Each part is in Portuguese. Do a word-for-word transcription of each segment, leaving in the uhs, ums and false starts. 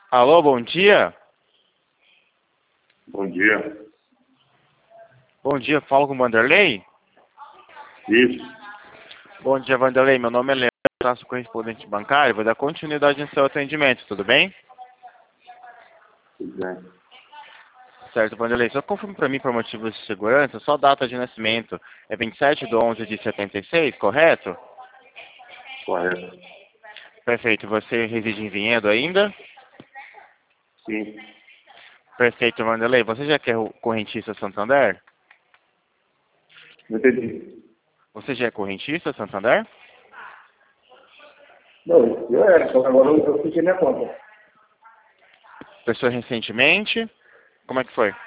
Alô, bom dia. Bom dia. Bom dia, falo com o Vanderlei. Isso. Bom dia, Vanderlei. Meu nome é Leandro, traço correspondente bancário. Vou dar continuidade no seu atendimento, tudo bem? Tudo bem. Certo, Vanderlei. Só confirme para mim, por motivos de segurança, sua data de nascimento é vinte e sete de onze de setenta e seis, correto? Correto. Perfeito. Você reside em Vinhedo ainda? Sim. Perfeito, Vanderlei. Você já quer o correntista Santander? Não entendi. Você já é correntista Santander? Não, eu era, só que agora eu, eu fiquei minha conta. Pessoa recentemente? Como é que foi?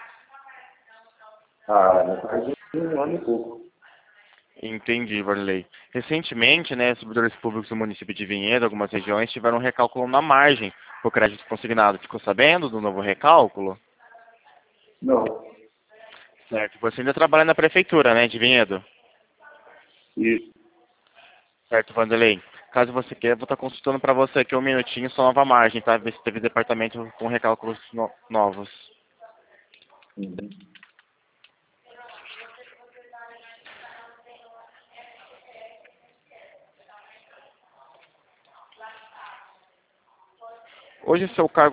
Ah, já faz um ano e pouco. Entendi, Varley. Recentemente, né, servidores públicos do município de Vinhedo, algumas regiões, tiveram um recálculo na margem para o crédito consignado. Ficou sabendo do novo recálculo? Não. Certo. Você ainda trabalha na prefeitura, né, de Vinhedo? Isso. Certo, Vanderlei. Caso você queira, eu vou estar consultando para você aqui um minutinho sua nova margem, tá? Ver se teve departamento com recálculos no novos. Uhum. Hoje, seu cargo